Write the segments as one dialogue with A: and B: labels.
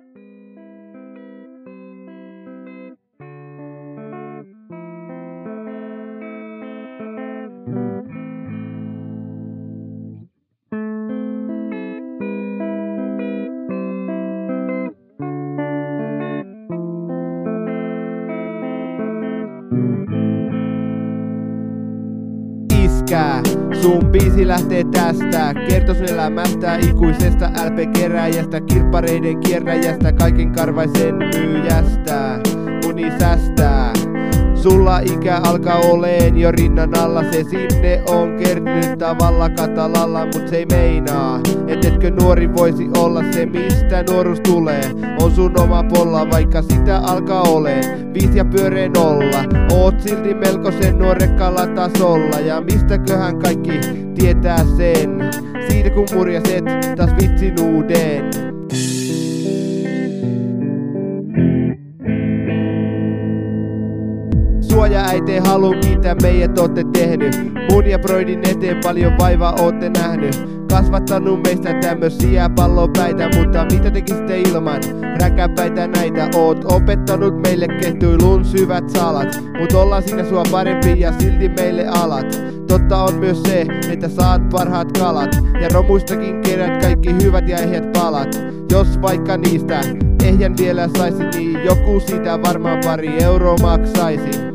A: Sun biisi lähtee tästä, kertos elämästä, ikuisesta LP-keräjästä, kirppareiden kierräjästä, kaiken karvaisen myyjästä, uni säästää. Sulla ikä alkaa oleen jo rinnan alla, se sinne on kertynyt tavalla katalalla, mut se ei meinaa, etkö nuori voisi olla se mistä nuoruus tulee. On sun oma polla, vaikka sitä alkaa oleen 5 ja pyöreä 0. Oot silti melkoisen nuorekkaalla tasolla, ja mistäköhän kaikki tietää sen, siitä kun murjaset taas vitsin uuden. Suoja äite haluun kiittää, meidät ootte tehnyt. Mun ja broidin eteen paljon vaivaa ootte nähnyt. Kasvattanut meistä tämmösiä pallopäitä, mutta mitä tekisitte ilman räkäpäitä näitä? Oot opettanut meille kettuilun syvät salat, mut ollaan siinä sua parempi ja silti meille alat. Totta on myös se, että saat parhaat kalat, ja romuistakin kerät kaikki hyvät ja ehjät palat. Jos vaikka niistä ehjän vielä saisi, niin joku siitä varmaan pari euroa maksaisi.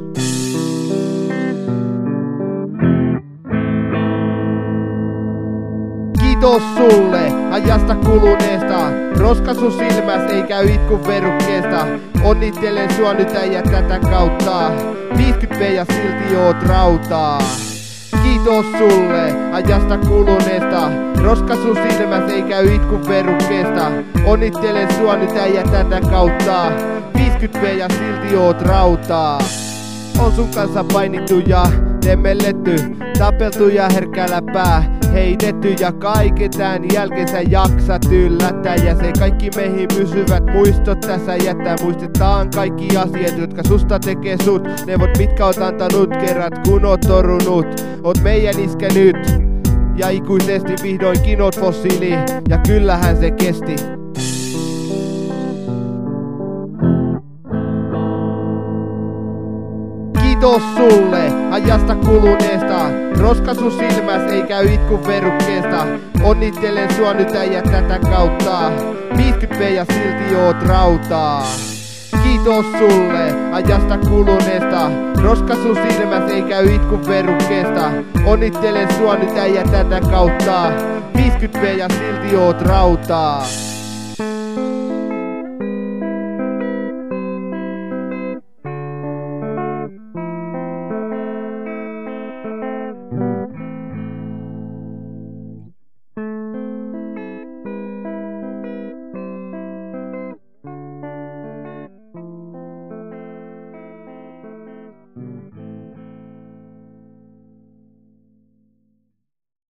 A: Kiitos sulle ajasta kuluneesta, roska sun silmäs ei käy itku verukkeesta. Onnittelen sua nyt äijä tätä kautta, 50 ja silti oot rautaa. Kiitos sulle ajasta kuluneesta, roska sun silmäs ei käy itku verukkeesta. Onnittelen sua nyt äijä tätä kautta, 50 ja silti oot rautaa. On sun kanssa painittu ja temmelletty, tapeltu ja herkällä pää heitetty, ja kaiken tän jälkeen sä jaksat yllättää, ja se kaikki meihin pysyvät muistot tässä jättää. Muistetaan kaikki asiat, jotka susta tekee sut, neuvot mitkä oot antanut kerrat kun oot torunut. Oot meidän iskä nyt, ja ikuisesti vihdoinkin oot fossiili, ja kyllähän se kesti. Kiitos sulle ajasta kuluneesta, roska sun silmäs ei käy itku verukkeesta. Onnittelen sua nyt äijä tätä kautta, 50 ja silti oot rautaa. Kiitos sulle ajasta kuluneesta, roska sun silmäs ei käy itku verukkeesta. Onnittelen sua nyt äijä tätä kautta, 50 ja silti oot rautaa.